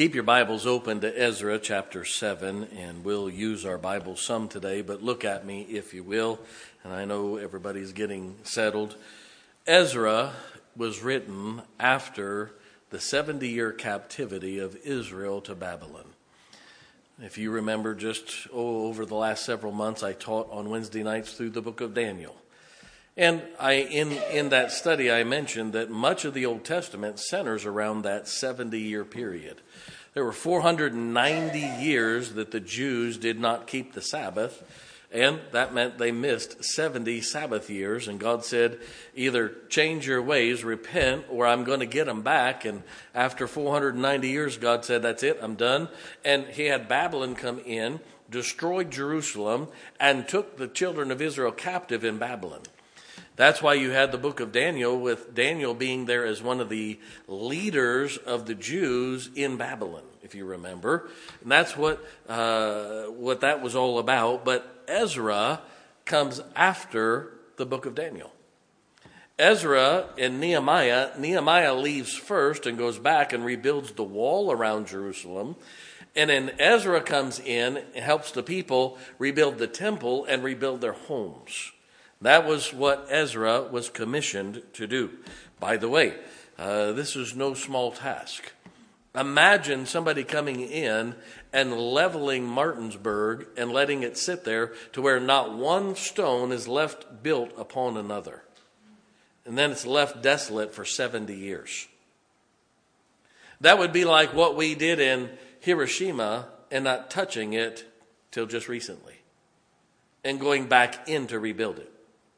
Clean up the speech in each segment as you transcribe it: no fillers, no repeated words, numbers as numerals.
Keep your Bibles open to Ezra chapter 7, and we'll use our Bibles some today, but look at me if you will, and I know everybody's getting settled. Ezra was written after the 70-year captivity of Israel to Babylon. If you remember, just over the last several months, I taught on Wednesday nights through the book of Daniel. And in that study, I mentioned that much of the Old Testament centers around that 70-year period. There were 490 years that the Jews did not keep the Sabbath, and that meant they missed 70 Sabbath years. And God said, either change your ways, repent, or I'm going to get them back. And after 490 years, God said, that's it, I'm done. And he had Babylon come in, destroyed Jerusalem, and took the children of Israel captive in Babylon. That's why you had the book of Daniel, with Daniel being there as one of the leaders of the Jews in Babylon, if you remember. And that's what that was all about. But Ezra comes after the book of Daniel. Ezra and Nehemiah leaves first and goes back and rebuilds the wall around Jerusalem. And then Ezra comes in and helps the people rebuild the temple and rebuild their homes. That was what Ezra was commissioned to do. By the way, this is no small task. Imagine somebody coming in and leveling Martinsburg and letting it sit there to where not one stone is left built upon another. And then it's left desolate for 70 years. That would be like what we did in Hiroshima and not touching it till just recently and going back in to rebuild it.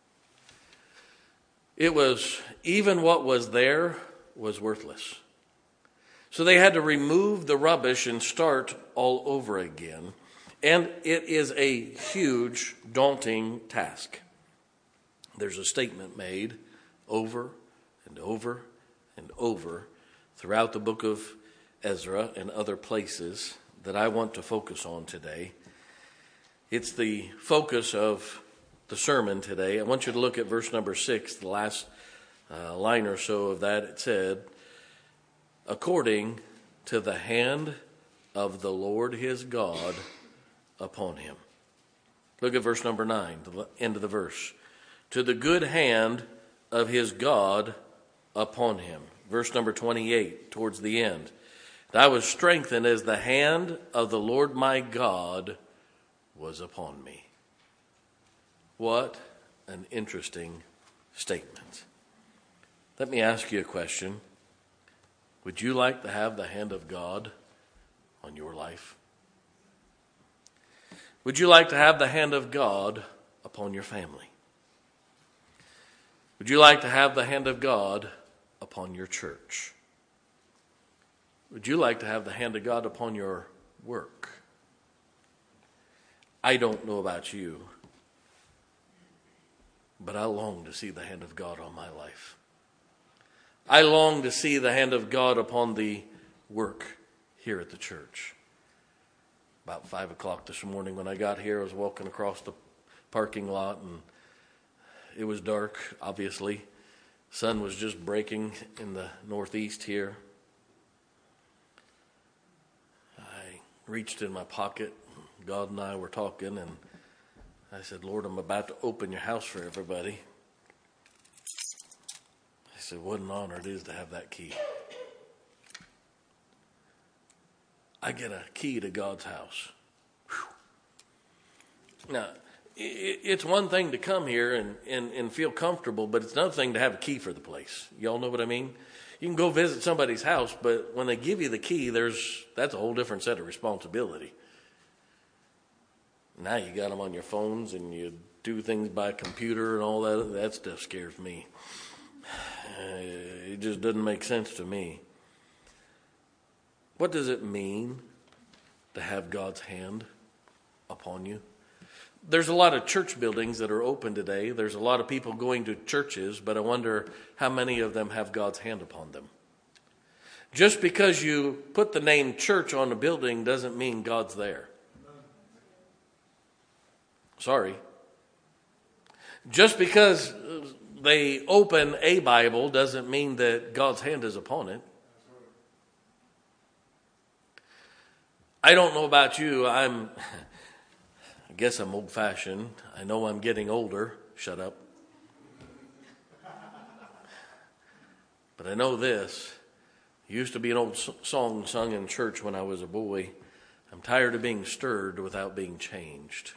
It was, even what was there was worthless. So they had to remove the rubbish and start all over again. And it is a huge, daunting task. There's a statement made over and over and over throughout the book of Ezra and other places that I want to focus on today. It's the focus of the sermon today. I want you to look at verse number 6, the last line or so of that. It said, according to the hand of the Lord his God upon him. Look at verse number 9, the end of the verse. To the good hand of his God upon him. Verse number 28, towards the end. I was strengthened as the hand of the Lord my God was upon me. What an interesting statement. Let me ask you a question. Would you like to have the hand of God on your life? Would you like to have the hand of God upon your family? Would you like to have the hand of God upon your church? Would you like to have the hand of God upon your work? I don't know about you, but I long to see the hand of God on my life. I long to see the hand of God upon the work here at the church. About 5 o'clock this morning when I got here, I was walking across the parking lot and it was dark, obviously. Sun was just breaking in the northeast here. I reached in my pocket. God and I were talking and I said, Lord, I'm about to open your house for everybody. I said, what an honor it is to have that key. I get a key to God's house. Whew. Now, it's one thing to come here and feel comfortable, but it's another thing to have a key for the place. Y'all know what I mean? You can go visit somebody's house, but when they give you the key, that's a whole different set of responsibility. Now you got them on your phones and you do things by computer and all that. That stuff scares me. It just doesn't make sense to me. What does it mean to have God's hand upon you? There's a lot of church buildings that are open today. There's a lot of people going to churches, but I wonder how many of them have God's hand upon them. Just because you put the name church on a building doesn't mean God's there. Sorry. Just because they open a Bible doesn't mean that God's hand is upon it. I don't know about you. I guess I'm old-fashioned. I know I'm getting older. Shut up. But I know this. It used to be an old song sung in church when I was a boy. I'm tired of being stirred without being changed.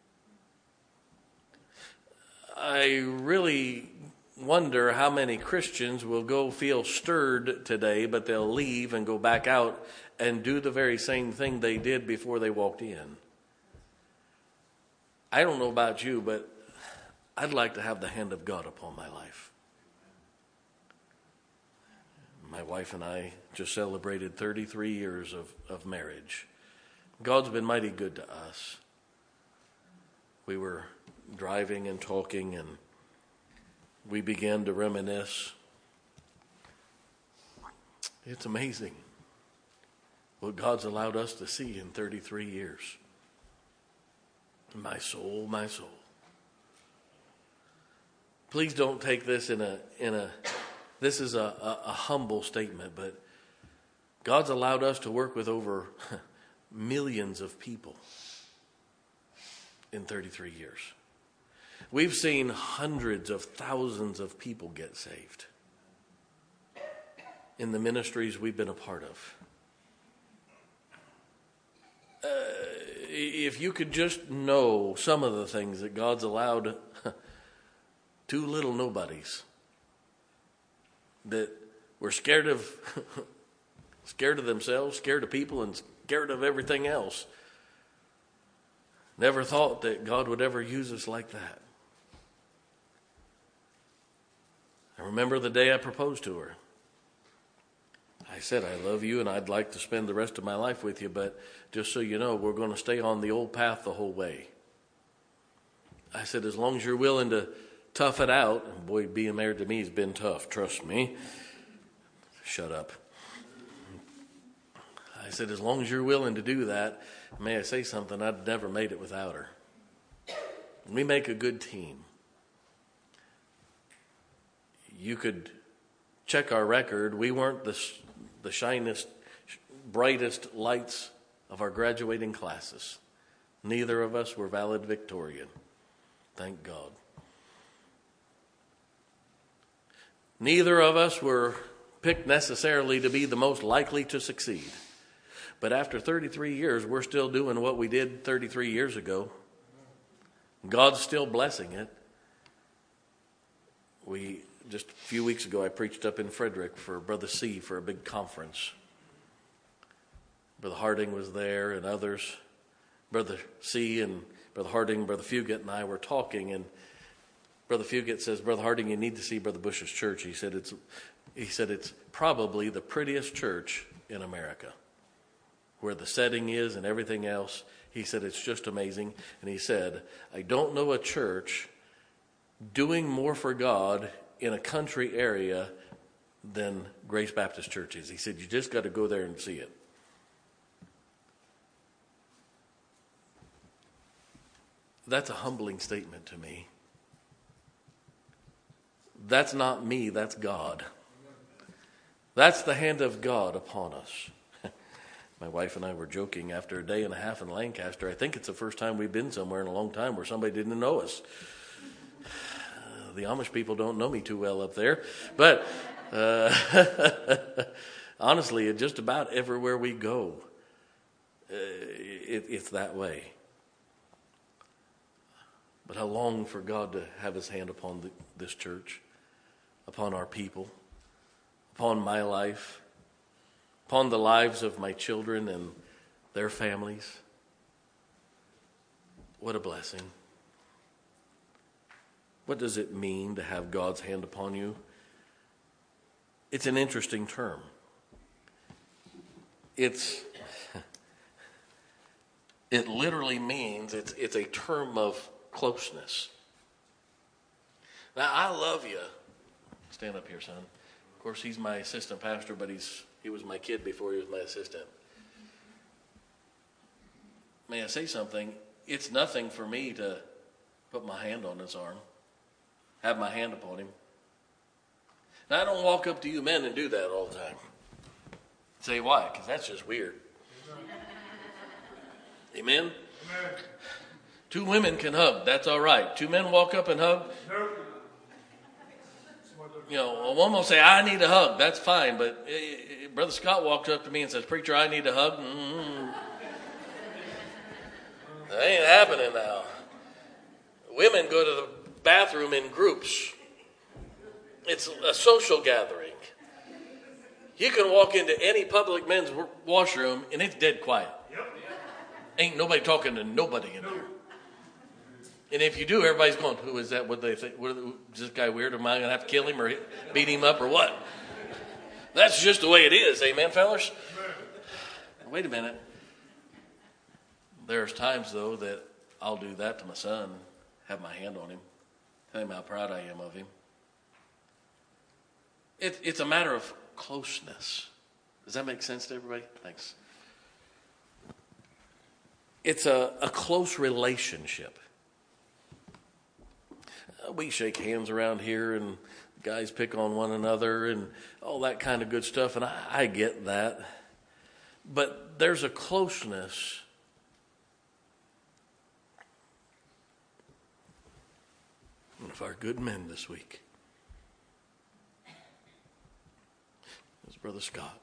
I really wonder how many Christians will go feel stirred today, but they'll leave and go back out and do the very same thing they did before they walked in. I don't know about you, but I'd like to have the hand of God upon my life. My wife and I just celebrated 33 years of marriage. God's been mighty good to us. We were driving and talking, and we began to reminisce. It's amazing what God's allowed us to see in 33 years. My soul, my soul. Please don't take this in a this is a humble statement, but God's allowed us to work with over millions of people in 33 years. We've seen hundreds of thousands of people get saved in the ministries we've been a part of. If you could just know some of the things that God's allowed two little nobodies that were scared of themselves, scared of people, and scared of everything else. Never thought that God would ever use us like that. I remember the day I proposed to her. I said, I love you and I'd like to spend the rest of my life with you, but just so you know, we're going to stay on the old path the whole way. I said, as long as you're willing to tough it out, and boy, being married to me has been tough, trust me. Shut up. I said, as long as you're willing to do that, may I say something, I'd never made it without her. We make a good team. You could check our record. We weren't the shinest, brightest lights of our graduating classes. Neither of us were valedictorian. Thank God. Neither of us were picked necessarily to be the most likely to succeed. But after 33 years, we're still doing what we did 33 years ago. God's still blessing it. Just a few weeks ago, I preached up in Frederick for Brother C for a big conference. Brother Harding was there and others. Brother C and Brother Harding, Brother Fugit and I were talking, and Brother Fugit says, Brother Harding, you need to see Brother Bush's church. He said it's probably the prettiest church in America, where the setting is and everything else. He said it's just amazing. And he said, I don't know a church doing more for God in a country area than Grace Baptist Church is. He said, you just got to go there and see it. That's a humbling statement to me. That's not me, that's God. That's the hand of God upon us. My wife and I were joking after a day and a half in Lancaster. I think it's the first time we've been somewhere in a long time where somebody didn't know us. The Amish people don't know me too well up there. But honestly, just about everywhere we go, it's that way. But I long for God to have his hand upon this church, upon our people, upon my life, upon the lives of my children and their families. What a blessing. What does it mean to have God's hand upon you? It's an interesting term. It literally means it's a term of closeness. Now, I love you. Stand up here, son. Of course, he's my assistant pastor, but he was my kid before he was my assistant. May I say something? It's nothing for me to put my hand on his arm, have my hand upon him. Now, I don't walk up to you men and do that all the time. Say why? Because that's just weird. Amen? Amen. Two women can hug. That's all right. Two men walk up and hug. You know, one will say, I need a hug. That's fine. But Brother Scott walked up to me and says, Preacher, I need a hug. That ain't happening now. Women go to the bathroom in groups. It's a social gathering. You can walk into any public men's washroom and it's dead quiet. Ain't nobody talking to nobody in there. And if you do, everybody's going, who is that? What do they think? Is this guy weird? Am I going to have to kill him or beat him up or what? That's just the way it is. Amen, fellas? Wait a minute. There's times, though, that I'll do that to my son, have my hand on him, tell him how proud I am of him. It's a matter of closeness. Does that make sense to everybody? Thanks. It's a close relationship. We shake hands around here and guys pick on one another and all that kind of good stuff, and I get that. But there's a closeness. One of our good men this week is Brother Scott.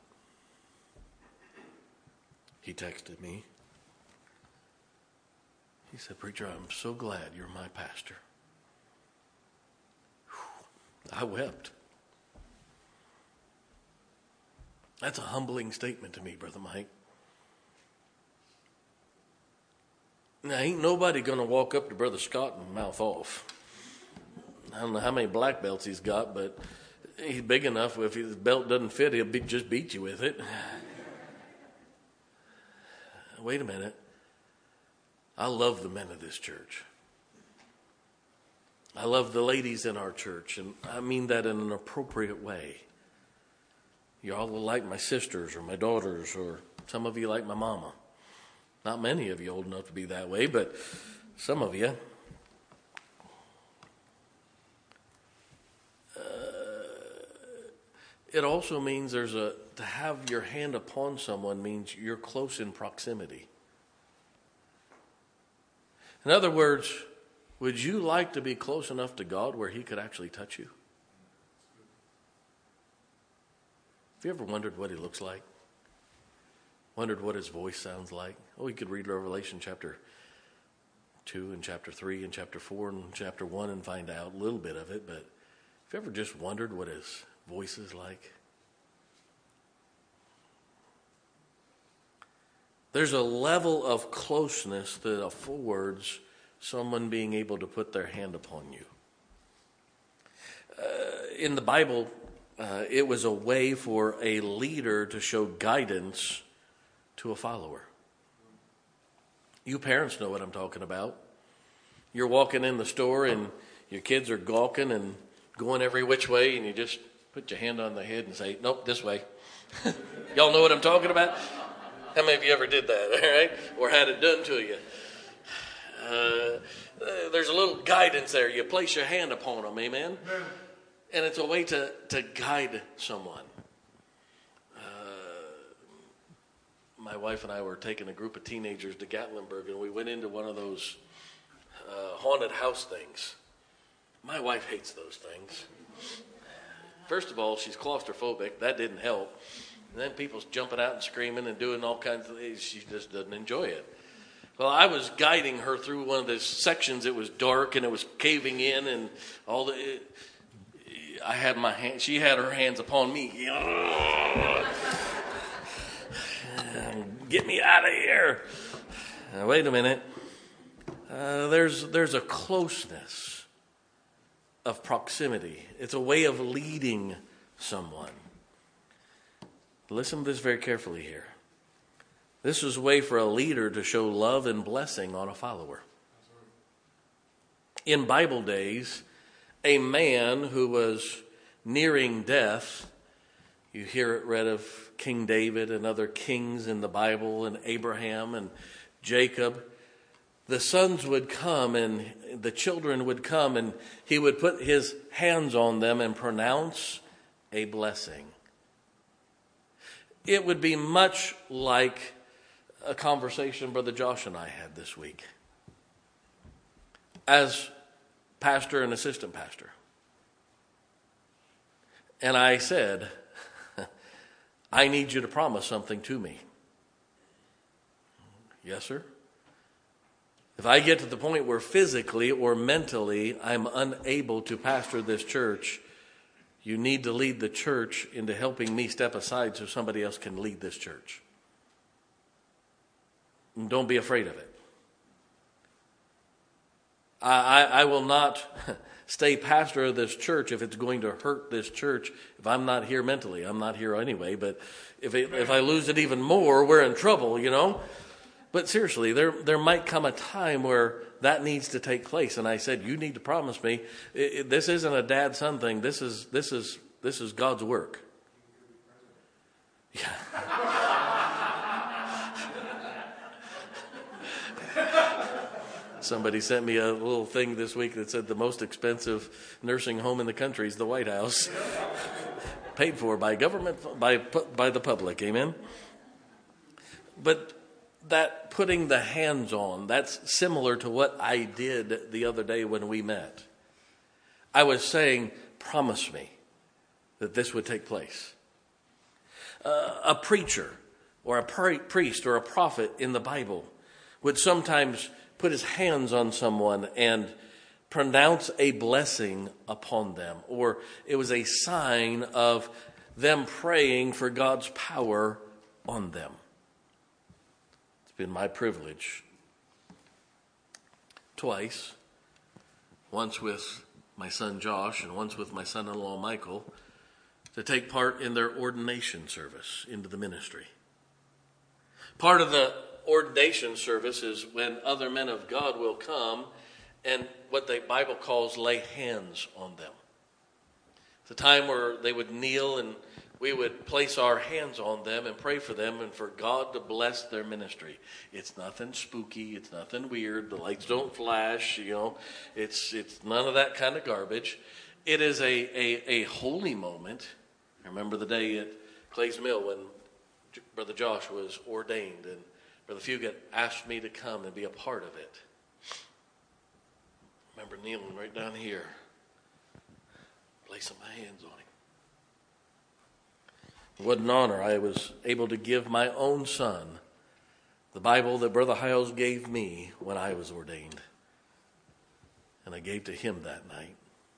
He texted me. He said, Preacher, I'm so glad you're my pastor. I wept. That's a humbling statement to me, Brother Mike. Now, ain't nobody going to walk up to Brother Scott and mouth off. I don't know how many black belts he's got, but he's big enough. If his belt doesn't fit, he'll just beat you with it. Wait a minute. I love the men of this church. I love the ladies in our church, and I mean that in an appropriate way. You all like my sisters or my daughters, or some of you like my mama. Not many of you old enough to be that way, but some of you. It also means to have your hand upon someone means you're close in proximity. In other words, would you like to be close enough to God where he could actually touch you? Have you ever wondered what he looks like? Wondered what his voice sounds like? Oh, you could read Revelation chapter 2 and chapter 3 and chapter 4 and chapter 1 and find out a little bit of it, but have you ever just wondered what his voice is like? There's a level of closeness that affords someone being able to put their hand upon you. In the Bible, it was a way for a leader to show guidance to a follower. You parents know what I'm talking about. You're walking in the store and your kids are gawking and going every which way, and you just put your hand on their head and say, nope, this way. Y'all know what I'm talking about? How many of you ever did that, all right? Or had it done to you? There's a little guidance there. You place your hand upon them, amen? And it's a way to guide someone. My wife and I were taking a group of teenagers to Gatlinburg, and we went into one of those haunted house things. My wife hates those things. First of all, she's claustrophobic. That didn't help. And then people's jumping out and screaming and doing all kinds of things. She just doesn't enjoy it. Well, I was guiding her through one of the sections. It was dark and it was caving in, and I had my hand. She had her hands upon me. Get me out of here! Now, wait a minute. There's a closeness of proximity. It's a way of leading someone. Listen to this very carefully here. This is a way for a leader to show love and blessing on a follower. In Bible days, a man who was nearing death, you hear it read of King David and other kings in the Bible, and Abraham and Jacob. The sons would come and the children would come, and he would put his hands on them and pronounce a blessing. It would be much like a conversation Brother Josh and I had this week as pastor and assistant pastor. And I said, I need you to promise something to me. Yes, sir. If I get to the point where physically or mentally I'm unable to pastor this church, you need to lead the church into helping me step aside so somebody else can lead this church. And don't be afraid of it. I will not stay pastor of this church if it's going to hurt this church. If I'm not here mentally, I'm not here anyway. But if I lose it even more, we're in trouble, you know. But seriously, there might come a time where that needs to take place. And I said, you need to promise me. This isn't a dad-son thing. This is God's work. Yeah. Somebody sent me a little thing this week that said the most expensive nursing home in the country is the White House. Paid for by government, by the public. Amen? But that putting the hands on, that's similar to what I did the other day when we met. I was saying, promise me that this would take place. A preacher or a priest or a prophet in the Bible would sometimes put his hands on someone and pronounce a blessing upon them. Or it was a sign of them praying for God's power on them. It's been my privilege twice, once with my son Josh and once with my son-in-law Michael, to take part in their ordination service into the ministry. Part of the ordination service is when other men of God will come and what the Bible calls lay hands on them. It's a time where they would kneel and we would place our hands on them and pray for them and for God to bless their ministry. It's nothing spooky. It's nothing weird. The lights don't flash. You know, it's none of that kind of garbage. It is a holy moment. I remember the day at Clay's Mill when Brother Josh was ordained and Brother Fugate asked me to come and be a part of it. I remember kneeling right down here, placing my hands on him. What an honor. I was able to give my own son the Bible that Brother Hiles gave me when I was ordained. And I gave to him that night.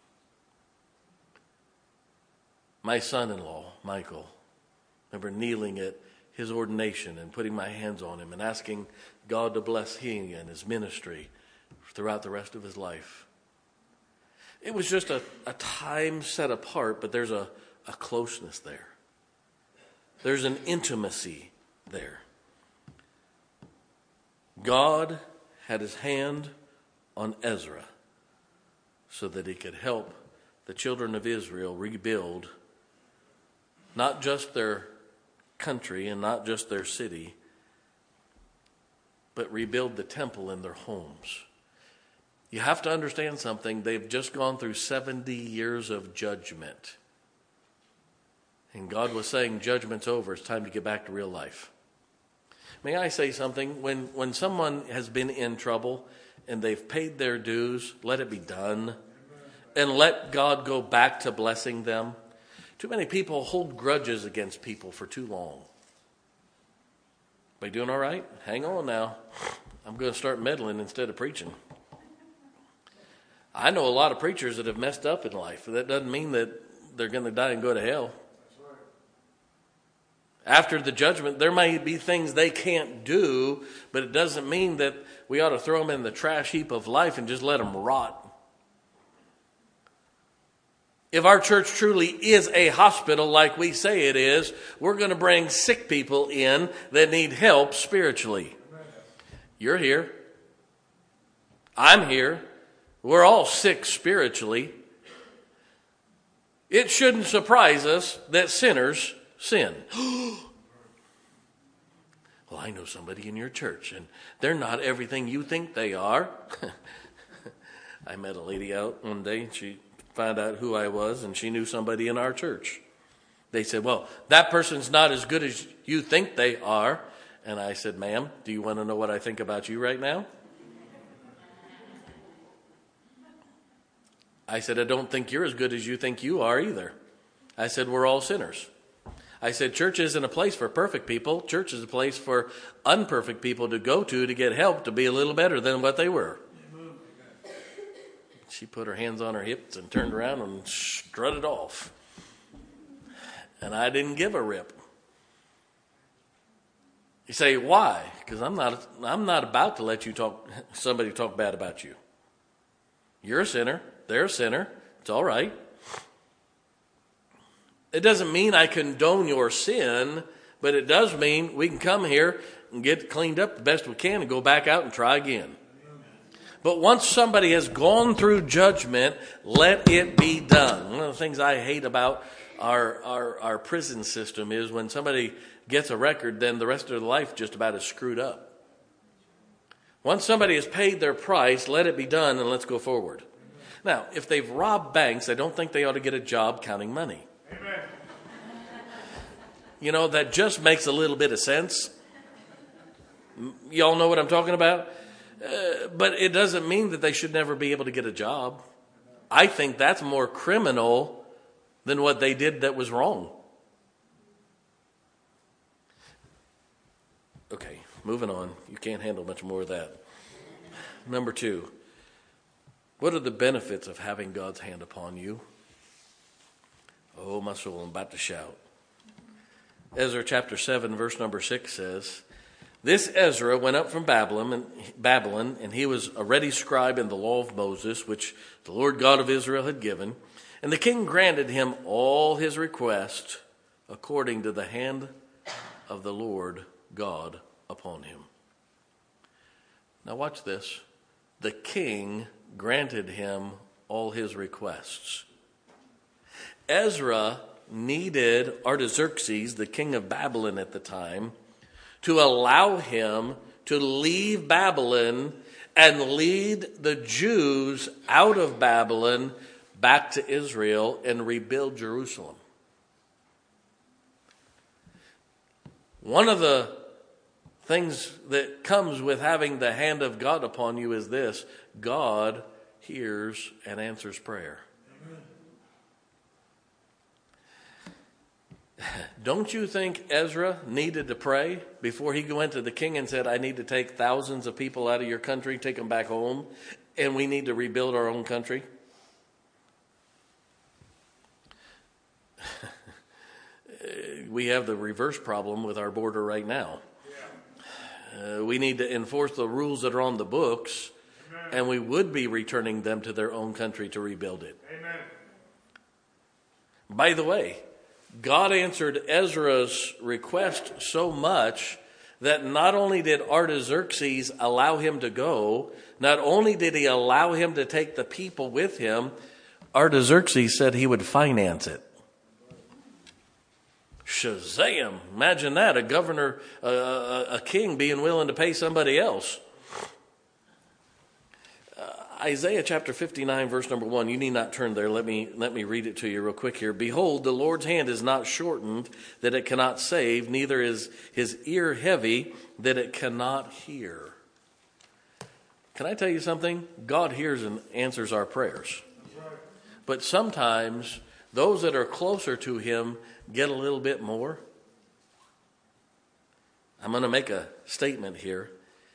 My son-in-law, Michael, I remember kneeling at his ordination and putting my hands on him and asking God to bless him and his ministry throughout the rest of his life. It was just a time set apart, but there's a closeness there. There's an intimacy there. God had his hand on Ezra so that he could help the children of Israel rebuild not just their country and not just their city, but rebuild the temple in their homes. You have to understand something. They've just gone through 70 years of judgment. And God was saying, judgment's over. It's time to get back to real life. May I say something? When someone has been in trouble and they've paid their dues, let it be done. And let God go back to blessing them. Too many people hold grudges against people for too long. Are you doing all right? Hang on now. I'm going to start meddling instead of preaching. I know a lot of preachers that have messed up in life. That doesn't mean that they're going to die and go to hell. After the judgment, there may be things they can't do, but it doesn't mean that we ought to throw them in the trash heap of life and just let them rot. If our church truly is a hospital like we say it is, we're going to bring sick people in that need help spiritually. You're here. I'm here. We're all sick spiritually. It shouldn't surprise us that sinners sin. Well, I know somebody in your church, and they're not everything you think they are. I met a lady out one day, and she found out who I was, and she knew somebody in our church. They said, well, that person's not as good as you think they are. And I said, ma'am, do you want to know what I think about you right now? I said, I don't think you're as good as you think you are either. I said, we're all sinners. I said, church isn't a place for perfect people. Church is a place for unperfect people to go to get help to be a little better than what they were. She put her hands on her hips and turned around and strutted off. And I didn't give a rip. You say, why? Because I'm not about to let somebody talk bad about you. You're a sinner. They're a sinner. It's all right. It doesn't mean I condone your sin, but it does mean we can come here and get cleaned up the best we can and go back out and try again. But once somebody has gone through judgment, let it be done. One of the things I hate about our prison system is when somebody gets a record, then the rest of their life just about is screwed up. Once somebody has paid their price, let it be done and let's go forward. Now, if they've robbed banks, I don't think they ought to get a job counting money. Amen. You know, that just makes a little bit of sense. Y'all know what I'm talking about? But it doesn't mean that they should never be able to get a job. I think that's more criminal than what they did that was wrong. Okay, moving on. You can't handle much more of that. Number 2. What are the benefits of having God's hand upon you? Oh, my soul, I'm about to shout. Ezra chapter 7, verse number 6 says, this Ezra went up from Babylon, and he was a ready scribe in the law of Moses, which the Lord God of Israel had given. And the king granted him all his requests according to the hand of the Lord God upon him. Now watch this. The king granted him all his requests. Ezra needed Artaxerxes, the king of Babylon at the time, to allow him to leave Babylon and lead the Jews out of Babylon back to Israel and rebuild Jerusalem. One of the things that comes with having the hand of God upon you is this: God hears and answers prayer. Don't you think Ezra needed to pray before he went to the king and said, I need to take thousands of people out of your country, take them back home, and we need to rebuild our own country? We have the reverse problem with our border right now. We need to enforce the rules that are on the books, and we would be returning them to their own country to rebuild it. Amen. By the way, God answered Ezra's request so much that not only did Artaxerxes allow him to go, not only did he allow him to take the people with him, Artaxerxes said he would finance it. Shazam! Imagine that, a governor, a king being willing to pay somebody else. Isaiah chapter 59, verse number 1. You need not turn there. Let me read it to you real quick here. Behold, the Lord's hand is not shortened that it cannot save, neither is his ear heavy that it cannot hear. Can I tell you something? God hears and answers our prayers. But sometimes those that are closer to him get a little bit more. I'm going to make a statement here.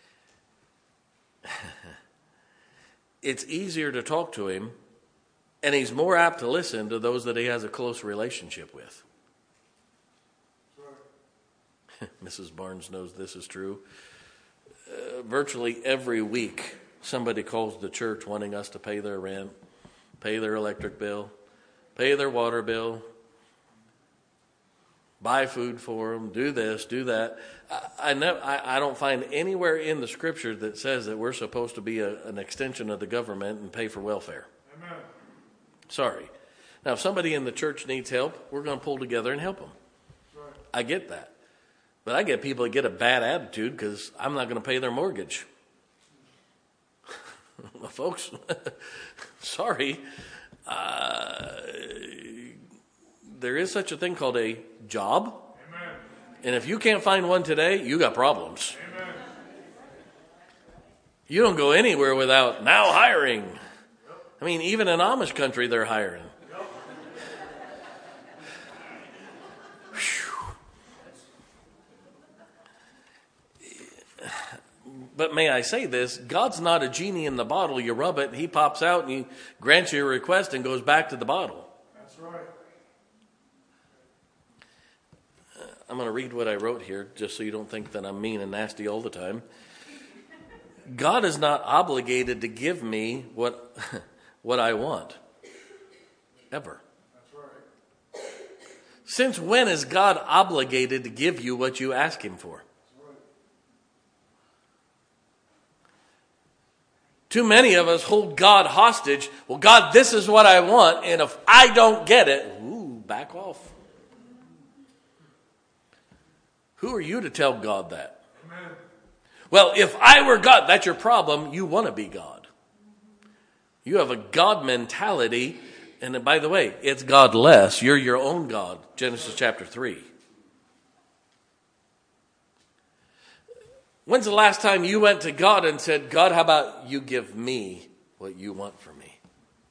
It's easier to talk to him, and he's more apt to listen to those that he has a close relationship with. Mrs. Barnes knows this is true. Virtually every week, somebody calls the church wanting us to pay their rent, pay their electric bill, pay their water bill, buy food for them, do this, do that. I don't find anywhere in the scripture that says that we're supposed to be an extension of the government and pay for welfare. Amen. Sorry. Now, if somebody in the church needs help, we're going to pull together and help them. Right. I get that. But I get people that get a bad attitude because I'm not going to pay their mortgage. Well, folks, sorry. There is such a thing called a job. Amen. And if you can't find one today, you got problems. Amen. You don't go anywhere without now hiring. I mean, even in Amish country, they're hiring. But may I say this, God's not a genie in the bottle. You rub it, he pops out, and he grants you a request and goes back to the bottle. That's right. I'm going to read what I wrote here, just so you don't think that I'm mean and nasty all the time. God is not obligated to give me what I want, ever. That's right. Since when is God obligated to give you what you ask him for? Too many of us hold God hostage. Well, God, this is what I want, and if I don't get it, back off. Who are you to tell God that? Amen. Well, if I were God, that's your problem. You want to be God. You have a God mentality, and by the way, it's godless. You're your own God. Genesis chapter 3. When's the last time you went to God and said, God, how about you give me what you want for me?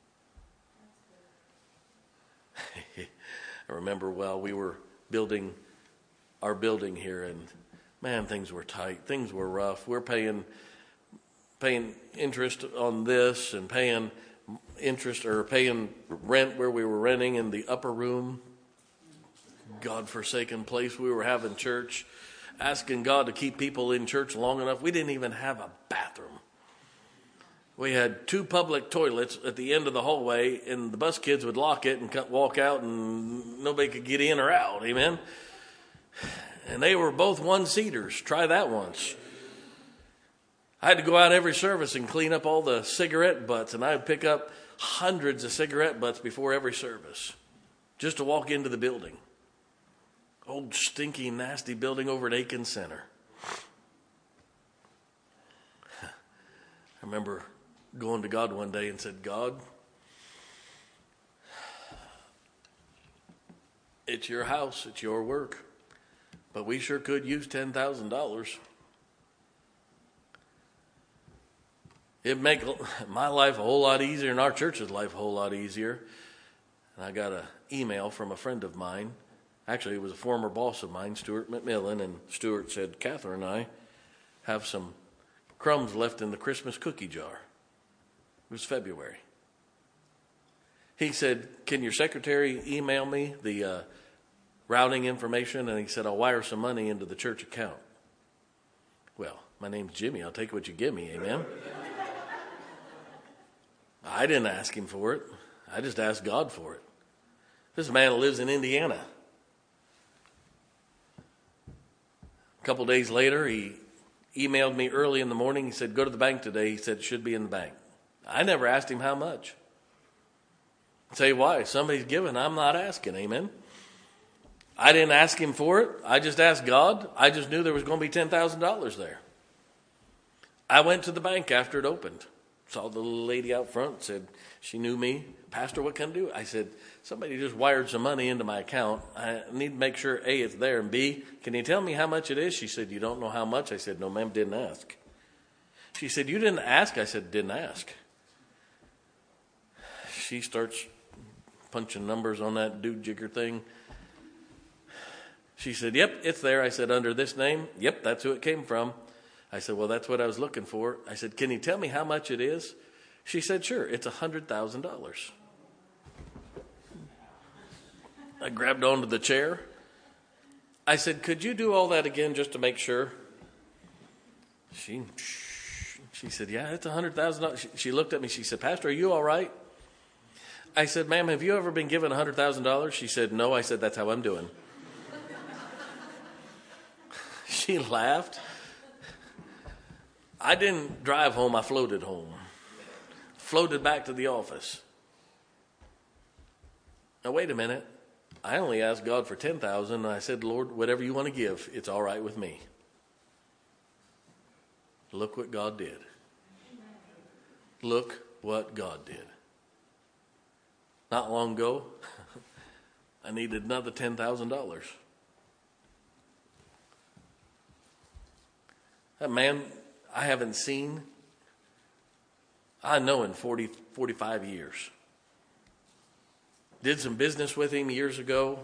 I remember while we were building our building here, and man, things were tight. Things were rough. We're paying interest on this and paying interest or paying rent where we were renting in the upper room. God-forsaken place we were having church. Asking God to keep people in church long enough. We didn't even have a bathroom. We had 2 public toilets at the end of the hallway, and the bus kids would lock it and walk out, and nobody could get in or out. Amen? And they were both one-seaters. Try that once. I had to go out every service and clean up all the cigarette butts, and I would pick up hundreds of cigarette butts before every service just to walk into the building. Old, stinky, nasty building over at Aiken Center. I remember going to God one day and said, God, it's your house, it's your work, but we sure could use $10,000. It'd make my life a whole lot easier and our church's life a whole lot easier. And I got an email from a friend of mine. Actually, it was a former boss of mine, Stuart McMillan, and Stuart said, Catherine and I have some crumbs left in the Christmas cookie jar. It was February. He said, can your secretary email me the routing information? And he said, I'll wire some money into the church account. Well, my name's Jimmy. I'll take what you give me, amen? I didn't ask him for it. I just asked God for it. This man lives in Indiana. A couple days later, he emailed me early in the morning. He said, go to the bank today. He said, it should be in the bank. I never asked him how much. I'll tell you why. Somebody's giving. I'm not asking. Amen. I didn't ask him for it. I just asked God. I just knew there was going to be $10,000 there. I went to the bank after it opened. Saw the little lady out front. Said, she knew me. Pastor, what can I do? I said, somebody just wired some money into my account. I need to make sure, A, it's there, and B, can you tell me how much it is? She said, you don't know how much? I said, no, ma'am, didn't ask. She said, you didn't ask? I said, didn't ask. She starts punching numbers on that dude jigger thing. She said, yep, it's there. I said, under this name? Yep, that's who it came from. I said, well, that's what I was looking for. I said, can you tell me how much it is? She said, sure, it's $100,000. I grabbed onto the chair. I said, could you do all that again just to make sure? She said, yeah, it's $100,000. She looked at me. She said, Pastor, are you all right? I said, ma'am, have you ever been given $100,000? She said, no. I said, that's how I'm doing. She laughed. I didn't drive home. I floated home. Floated back to the office. Now, wait a minute. I only asked God for $10,000, and I said, Lord, whatever you want to give, it's all right with me. Look what God did. Look what God did. Not long ago, I needed another $10,000. That man I haven't seen, I know, in 45 years. Did some business with him years ago.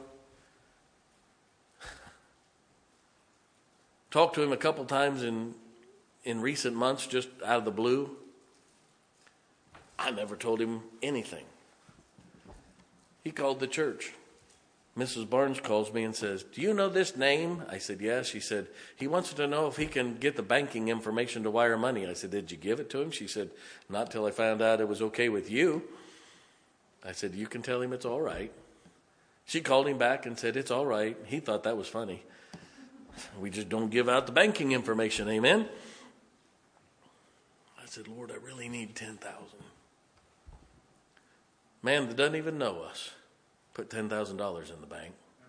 Talked to him a couple times in recent months, just out of the blue. I never told him anything. He called the church. Mrs. Barnes calls me and says, "Do you know this name?" I said, "Yes." She said, "He wants to know if he can get the banking information to wire money." I said, "Did you give it to him?" She said, "Not till I found out it was okay with you." I said, "You can tell him it's all right." She called him back and said, "It's all right." He thought that was funny. We just don't give out the banking information, amen? I said, "Lord, I really need 10,000. Man that doesn't even know us put $10,000 in the bank.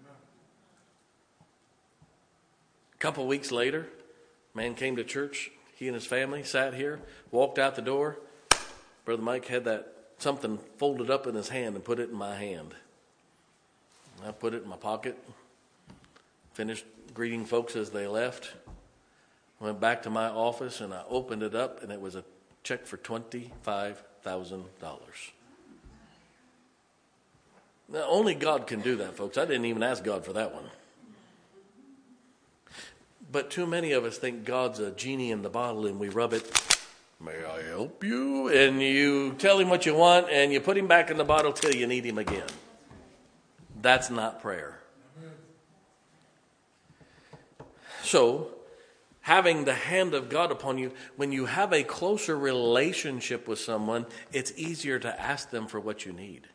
A couple of weeks later, man came to church. He and his family sat here, walked out the door. Brother Mike had that something folded up in his hand and put it in my hand. I put it in my pocket, finished greeting folks as they left, went back to my office, and I opened it up, and it was a check for $25,000. Now, only God can do that, folks. I didn't even ask God for that one. But too many of us think God's a genie in the bottle, and we rub it. "May I help you?" And you tell him what you want, and you put him back in the bottle till you need him again. That's not prayer. So, having the hand of God upon you, when you have a closer relationship with someone, it's easier to ask them for what you need.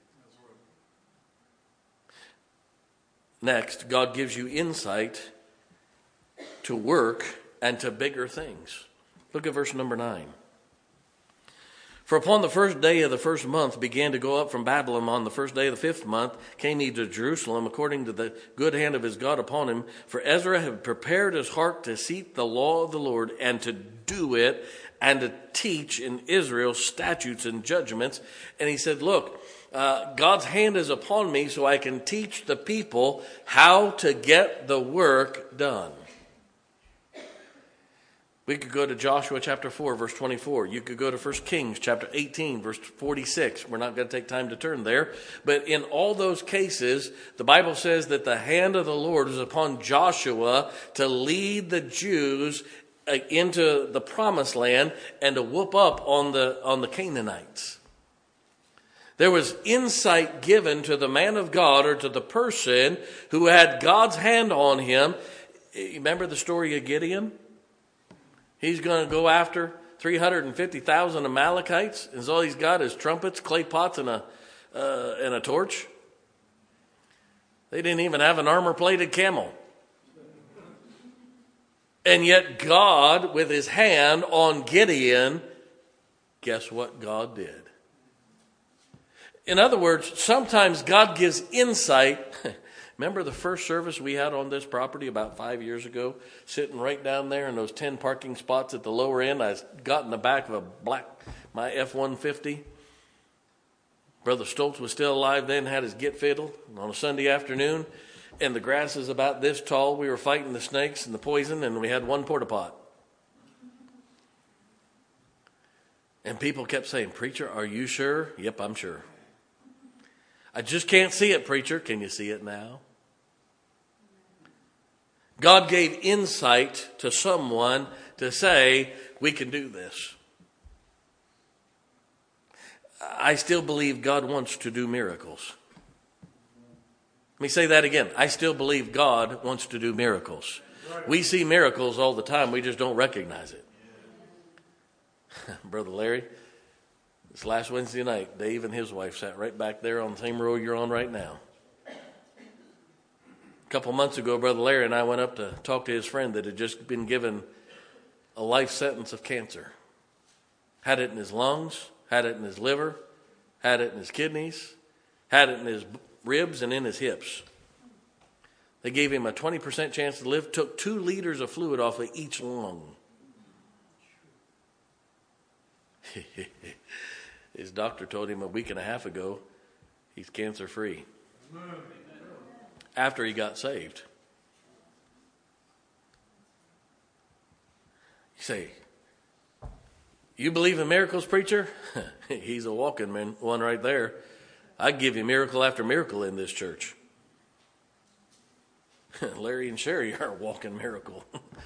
Next, God gives you insight to work and to bigger things. Look at verse number 9. "For upon the first day of the first month began to go up from Babylon. On the first day of the fifth month came he to Jerusalem, according to the good hand of his God upon him. For Ezra had prepared his heart to seek the law of the Lord, and to do it, and to teach in Israel statutes and judgments." And he said, "Look, God's hand is upon me so I can teach the people how to get the work done." We could go to Joshua chapter 4, verse 24. You could go to 1 Kings chapter 18, verse 46. We're not going to take time to turn there. But in all those cases, the Bible says that the hand of the Lord was upon Joshua to lead the Jews into the promised land and to whoop up on the Canaanites. There was insight given to the man of God, or to the person who had God's hand on him. Remember the story of Gideon? He's going to go after 350,000 Amalekites, and all he's got is trumpets, clay pots, and a torch. They didn't even have an armor-plated camel. And yet God, with his hand on Gideon, guess what God did? In other words, sometimes God gives insight. Remember the first service we had on this property about 5 years ago? Sitting right down there in those 10 parking spots at the lower end. I got in the back of my F-150. Brother Stoltz was still alive then, had his get fiddle on a Sunday afternoon. And the grass is about this tall. We were fighting the snakes and the poison, and we had one porta pot. And people kept saying, "Preacher, are you sure?" "Yep, I'm sure." "I just can't see it, preacher." "Can you see it now?" God gave insight to someone to say, we can do this. I still believe God wants to do miracles. Let me say that again. I still believe God wants to do miracles. We see miracles all the time. We just don't recognize it. Brother Larry, this last Wednesday night, Dave and his wife sat right back there on the same row you're on right now. A couple months ago, Brother Larry and I went up to talk to his friend that had just been given a life sentence of cancer. Had it in his lungs, had it in his liver, had it in his kidneys, had it in his ribs and in his hips. They gave him a 20% chance to live, took 2 liters of fluid off of each lung. His doctor told him a week and a half ago he's cancer free. After he got saved. You say, you believe in miracles, preacher? He's a walking one right there. I give you miracle after miracle in this church. Larry and Sherry are a walking miracle.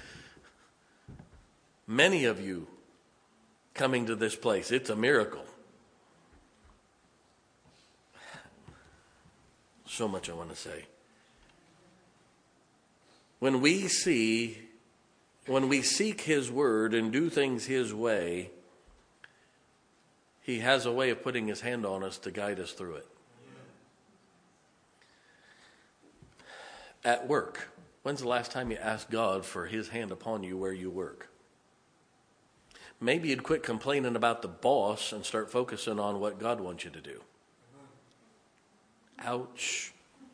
Many of you coming to this place, it's a miracle. So much I want to say. When we seek His word and do things His way, He has a way of putting His hand on us to guide us through it. At work, when's the last time you asked God for His hand upon you where you work? Maybe you'd quit complaining about the boss and start focusing on what God wants you to do. Ouch.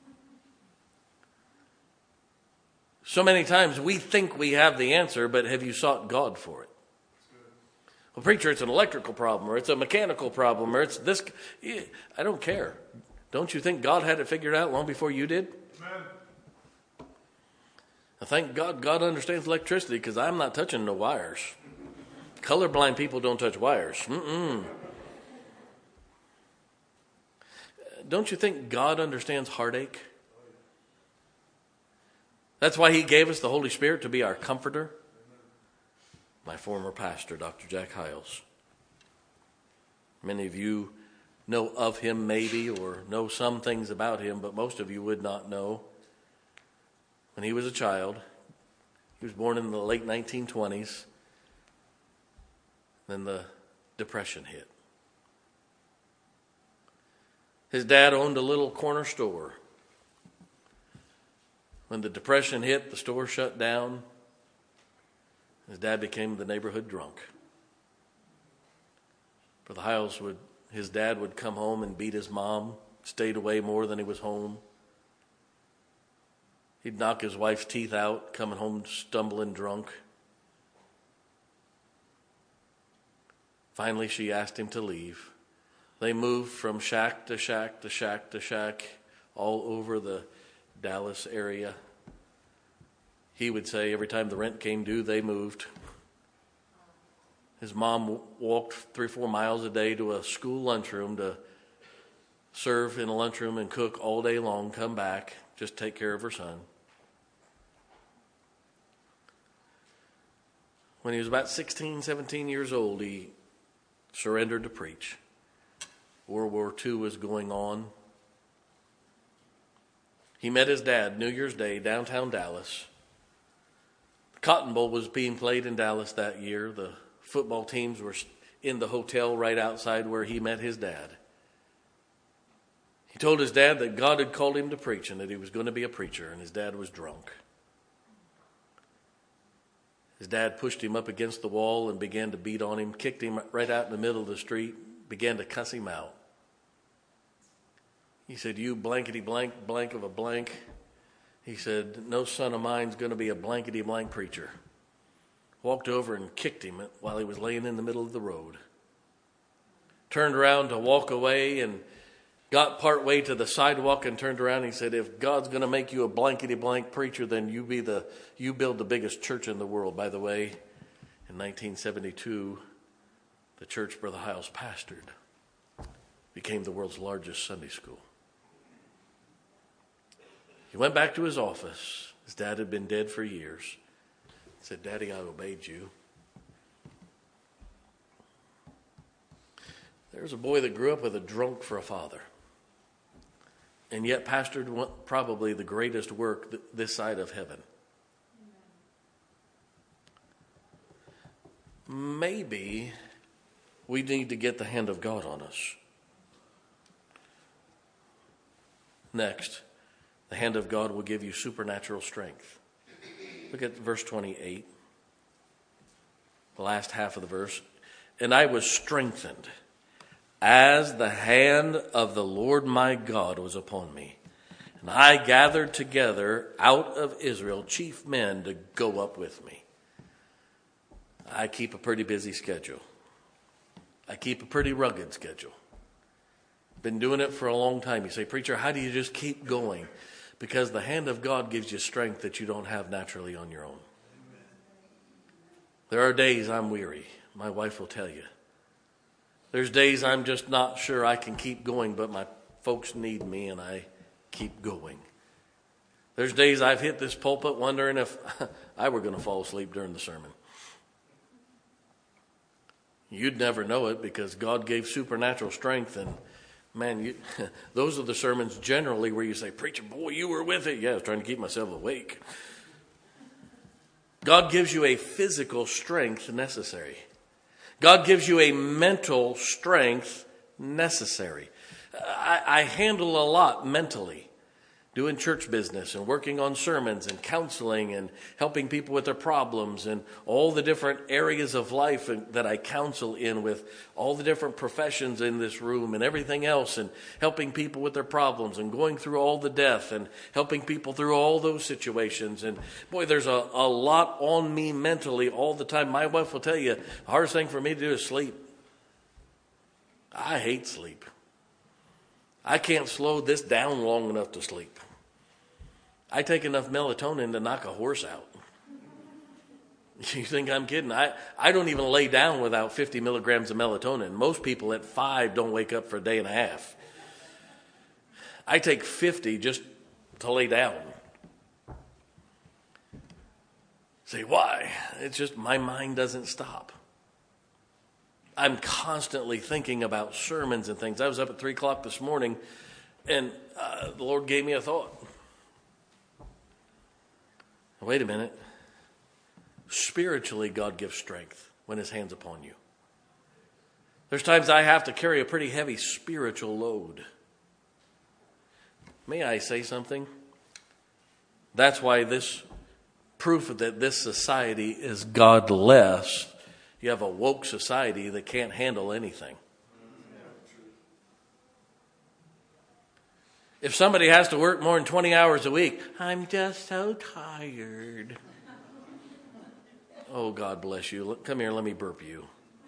So many times we think we have the answer, but have you sought God for it? Well, preacher, it's an electrical problem, or it's a mechanical problem, or it's this. I don't care. Don't you think God had it figured out long before you did? Amen. I thank God understands electricity, because I'm not touching no wires. Colorblind people don't touch wires. Don't you think God understands heartache? That's why He gave us the Holy Spirit to be our comforter. My former pastor, Dr. Jack Hiles. Many of you know of him maybe, or know some things about him, but most of you would not know. When he was a child, he was born in the late 1920s, then the Depression hit. His dad owned a little corner store. When the Depression hit, the store shut down. His dad became the neighborhood drunk. For the Hiles, his dad would come home and beat his mom, stayed away more than he was home. He'd knock his wife's teeth out, coming home stumbling drunk. Finally, she asked him to leave. They moved from shack to shack to shack to shack all over the Dallas area. He would say every time the rent came due, they moved. His mom walked 3 or 4 miles a day to a school lunchroom to serve in a lunchroom and cook all day long, come back, just take care of her son. When he was about 16, 17 years old, he surrendered to preach. World War II was going on. He met his dad New Year's Day, downtown Dallas. The Cotton Bowl was being played in Dallas that year. The football teams were in the hotel right outside where he met his dad. He told his dad that God had called him to preach and that he was going to be a preacher, and his dad was drunk. His dad pushed him up against the wall and began to beat on him, kicked him right out in the middle of the street, began to cuss him out. He said, "You blankety blank, blank of a blank." He said, "No son of mine's going to be a blankety blank preacher." Walked over and kicked him while he was laying in the middle of the road. Turned around to walk away and got part way to the sidewalk and turned around and he said, "If God's going to make you a blankety blank preacher, then you build the biggest church in the world." By the way, in 1972, the church Brother Hiles pastored became the world's largest Sunday school. He went back to his office. His dad had been dead for years. He said, "Daddy, I obeyed you." There's a boy that grew up with a drunk for a father, and yet pastored probably the greatest work this side of heaven. Maybe we need to get the hand of God on us. Next, the hand of God will give you supernatural strength. Look at verse 28, the last half of the verse. "And I was strengthened as the hand of the Lord my God was upon me. And I gathered together out of Israel chief men to go up with me." I keep a pretty busy schedule. I keep a pretty rugged schedule. Been doing it for a long time. You say, "Preacher, how do you just keep going?" Because the hand of God gives you strength that you don't have naturally on your own. There are days I'm weary. My wife will tell you. There's days I'm just not sure I can keep going, but my folks need me and I keep going. There's days I've hit this pulpit wondering if I were going to fall asleep during the sermon. You'd never know it because God gave supernatural strength, and man, those are the sermons generally where you say, "Preacher, boy, you were with it." Yeah, I was trying to keep myself awake. God gives you a physical strength necessary. God gives you a mental strength necessary. I handle a lot mentally, doing church business and working on sermons and counseling and helping people with their problems and all the different areas of life that I counsel in with all the different professions in this room and everything else, and helping people with their problems and going through all the death and helping people through all those situations. And boy, there's a lot on me mentally all the time. My wife will tell you the hardest thing for me to do is sleep. I hate sleep. I can't slow this down long enough to sleep. I take enough melatonin to knock a horse out. You think I'm kidding? I don't even lay down without 50 milligrams of melatonin. Most people at 5 don't wake up for a day and a half. I take 50 just to lay down. Say, why? It's just my mind doesn't stop. I'm constantly thinking about sermons and things. I was up at 3 o'clock this morning, and the Lord gave me a thought. Wait a minute. Spiritually, God gives strength when His hand's upon you. There's times I have to carry a pretty heavy spiritual load. May I say something? That's why this proof that this society is godless. You have a woke society that can't handle anything. If somebody has to work more than 20 hours a week, I'm just so tired. Oh, God bless you. Come here, let me burp you.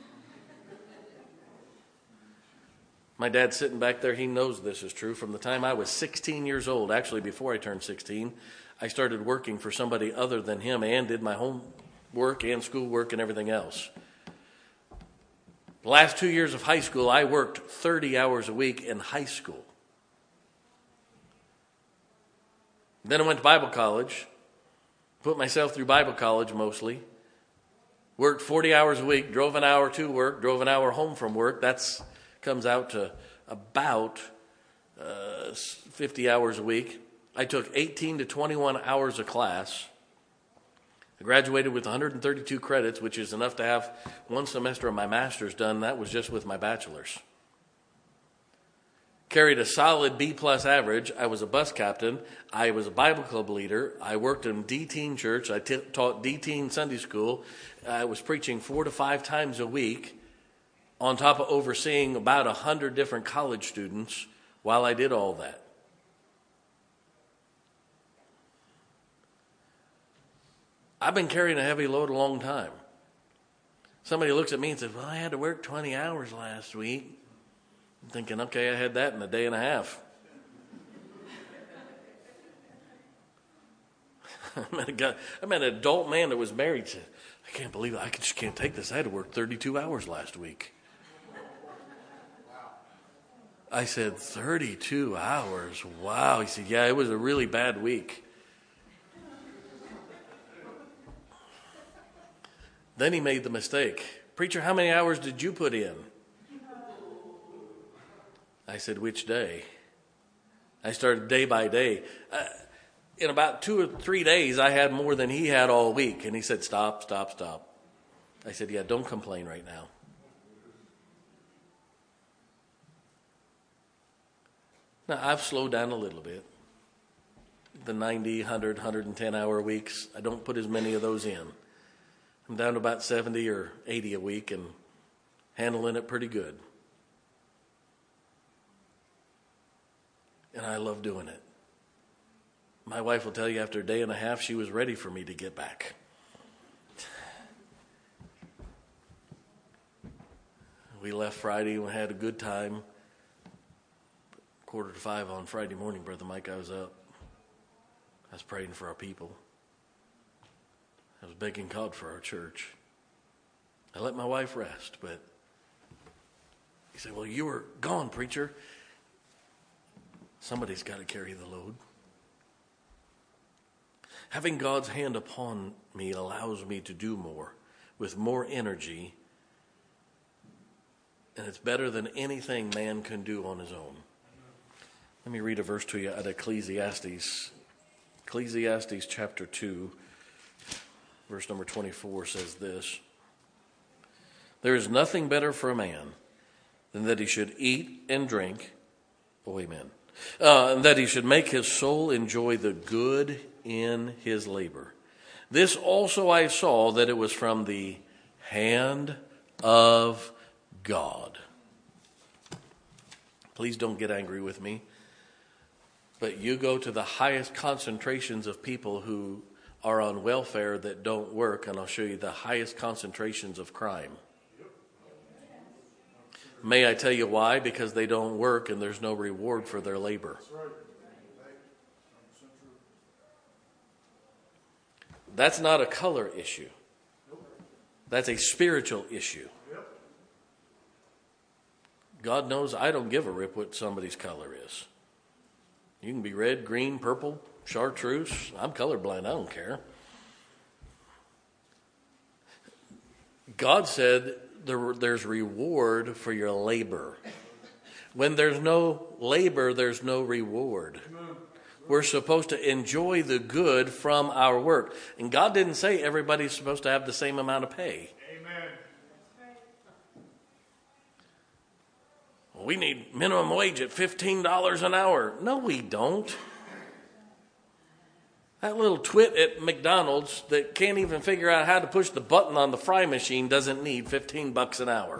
My dad's sitting back there. He knows this is true. From the time I was 16 years old, actually before I turned 16, I started working for somebody other than him and did my homework and schoolwork and everything else. The last 2 years of high school, I worked 30 hours a week in high school. Then I went to Bible college, put myself through Bible college mostly, worked 40 hours a week, drove an hour to work, drove an hour home from work. That comes out to about 50 hours a week. I took 18 to 21 hours of class. I graduated with 132 credits, which is enough to have one semester of my master's done. That was just with my bachelor's. Carried a solid B-plus average. I was a bus captain. I was a Bible club leader. I worked in D-teen church. I taught D-teen Sunday school. I was preaching 4 to 5 times a week, on top of overseeing about 100 different college students while I did all that. I've been carrying a heavy load a long time. Somebody looks at me and says, well, I had to work 20 hours last week. I'm thinking, okay, I had that in a day and a half. I met an adult man that was married. Said, I can't believe it. I just can't take this. I had to work 32 hours last week. I said, 32 hours? Wow. He said, yeah, it was a really bad week. Then he made the mistake. Preacher, how many hours did you put in? I said, which day? I started day by day. In about 2 or 3 days, I had more than he had all week. And he said, stop. I said, yeah, don't complain right now. Now, I've slowed down a little bit. The 90, 100, 110 hour weeks, I don't put as many of those in. I'm down to about 70 or 80 a week and handling it pretty good. And I love doing it. My wife will tell you after a day and a half, she was ready for me to get back. We left Friday and we had a good time. 4:45 on Friday morning, Brother Mike, I was up. I was praying for our people. I was begging God for our church. I let my wife rest, but he said, well, you were gone, preacher. Somebody's got to carry the load. Having God's hand upon me allows me to do more with more energy, and it's better than anything man can do on his own. Let me read a verse to you out of Ecclesiastes. Ecclesiastes chapter 2, verse number 24 says this: there is nothing better for a man than that he should eat and drink, and that he should make his soul enjoy the good in his labor. This also I saw, that it was from the hand of God. Please don't get angry with me, but you go to the highest concentrations of people who are on welfare that don't work, and I'll show you the highest concentrations of crime. May I tell you why? Because they don't work and there's no reward for their labor. That's not a color issue. That's a spiritual issue. God knows I don't give a rip what somebody's color is. You can be red, green, purple, chartreuse. I'm colorblind. I don't care. God said there's reward for your labor. When there's no labor, there's no reward. We're supposed to enjoy the good from our work. And God didn't say everybody's supposed to have the same amount of pay. Amen. Well, we need minimum wage at $15 an hour. No, we don't. That little twit at McDonald's that can't even figure out how to push the button on the fry machine doesn't need $15 an hour.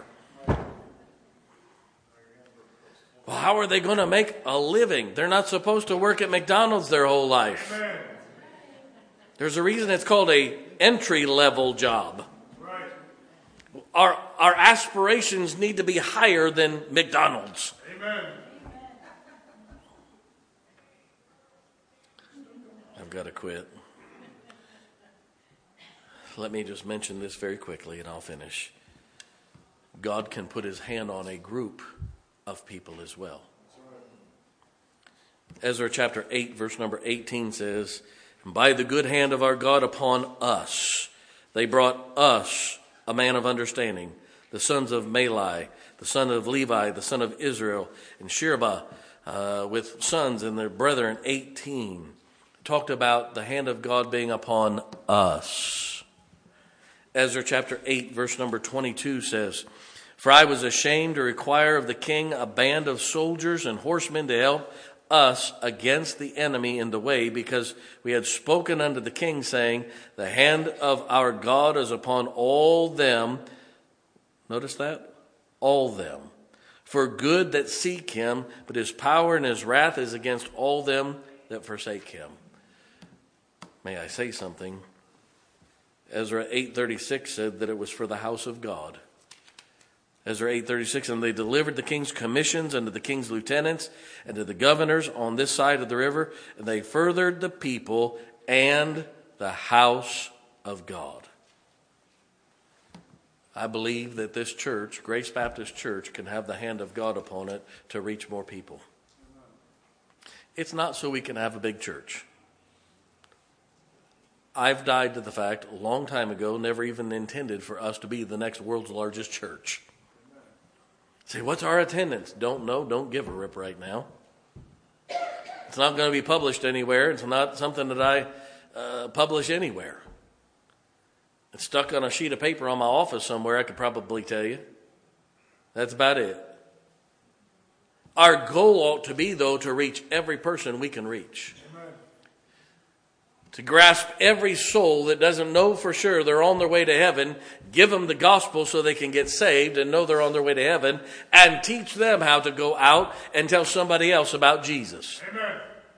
Well, how are they going to make a living? They're not supposed to work at McDonald's their whole life. Amen. There's a reason it's called a entry-level job. Right. Our aspirations need to be higher than McDonald's. Amen. I've got to quit. Let me just mention this very quickly and I'll finish. God can put his hand on a group of people as well. Ezra chapter 8, verse number 18 says, by the good hand of our God upon us, they brought us a man of understanding, the sons of Malai, the son of Levi, the son of Israel, and Sherebah, with sons and their brethren, 18. Talked about the hand of God being upon us. Ezra chapter 8, verse number 22 says, for I was ashamed to require of the king a band of soldiers and horsemen to help us against the enemy in the way, because we had spoken unto the king, saying, the hand of our God is upon all them. Notice that? All them. For good that seek him, but his power and his wrath is against all them that forsake him. May I say something? Ezra 8:36 said that it was for the house of God. Ezra 8:36, and they delivered the king's commissions unto the king's lieutenants and to the governors on this side of the river, and they furthered the people and the house of God. I believe that this church, Grace Baptist Church, can have the hand of God upon it to reach more people. It's not so we can have a big church. I've died to the fact a long time ago, never even intended for us to be the next world's largest church. Say, what's our attendance? Don't know. Don't give a rip right now. It's not going to be published anywhere. It's not something that I publish anywhere. It's stuck on a sheet of paper on my office somewhere, I could probably tell you. That's about it. Our goal ought to be, though, to reach every person we can reach. To grasp every soul that doesn't know for sure they're on their way to heaven, give them the gospel so they can get saved and know they're on their way to heaven, and teach them how to go out and tell somebody else about Jesus. Amen.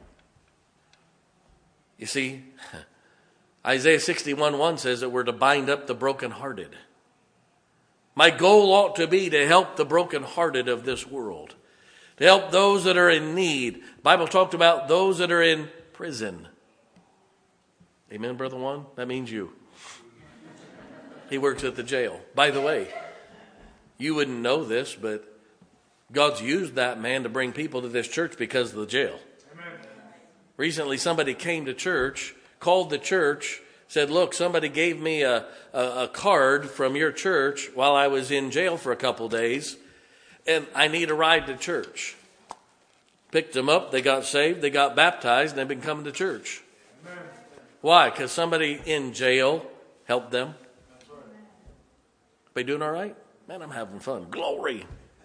You see, Isaiah 61:1 says that we're to bind up the brokenhearted. My goal ought to be to help the brokenhearted of this world, to help those that are in need. The Bible talked about those that are in prison. Amen, Brother Juan? That means you. He works at the jail. By the way, you wouldn't know this, but God's used that man to bring people to this church because of the jail. Amen. Recently, somebody came to church, called the church, said, look, somebody gave me a card from your church while I was in jail for a couple days, and I need a ride to church. Picked them up, they got saved, they got baptized, and they've been coming to church. Amen. Why? Because somebody in jail helped them. That's right. They doing all right? Man, I'm having fun. Glory.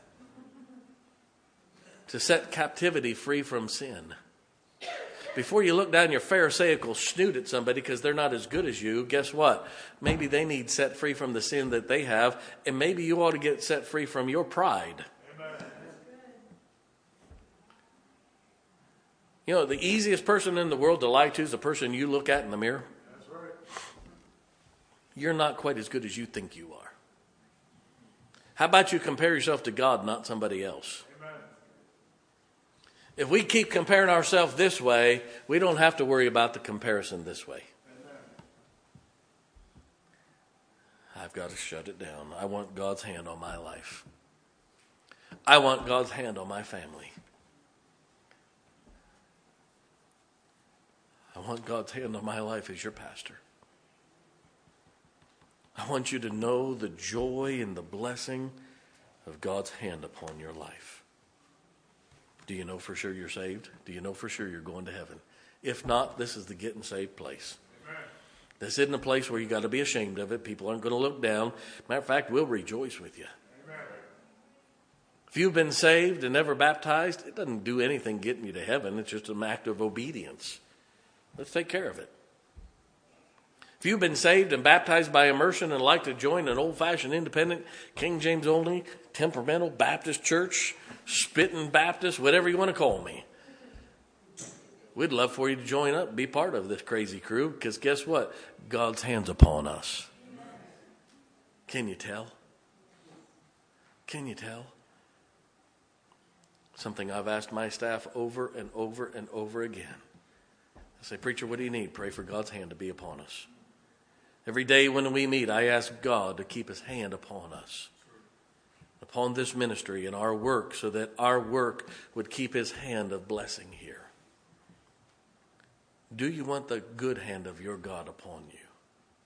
To set captivity free from sin. Before you look down your pharisaical snoot at somebody because they're not as good as you, guess what? Maybe they need set free from the sin that they have, and maybe you ought to get set free from your pride. Amen. You know, the easiest person in the world to lie to is the person you look at in the mirror. That's right. You're not quite as good as you think you are. How about you compare yourself to God, not somebody else? Amen. If we keep comparing ourselves this way, we don't have to worry about the comparison this way. Amen. I've got to shut it down. I want God's hand on my life. I want God's hand on my family. I want God's hand on my life as your pastor. I want you to know the joy and the blessing of God's hand upon your life. Do you know for sure you're saved? Do you know for sure you're going to heaven? If not, this is the getting saved place. Amen. This isn't a place where you got to be ashamed of it. People aren't going to look down. Matter of fact, we'll rejoice with you. Amen. If you've been saved and never baptized, it doesn't do anything getting you to heaven. It's just an act of obedience. Let's take care of it. If you've been saved and baptized by immersion and like to join an old-fashioned independent, King James only, temperamental Baptist church, spitting Baptist, whatever you want to call me, we'd love for you to join up, be part of this crazy crew, because guess what? God's hand's upon us. Can you tell? Can you tell? Something I've asked my staff over and over and over again. I say, preacher, what do you need? Pray for God's hand to be upon us. Every day when we meet, I ask God to keep his hand upon us, upon this ministry and our work, so that our work would keep his hand of blessing here. Do you want the good hand of your God upon you?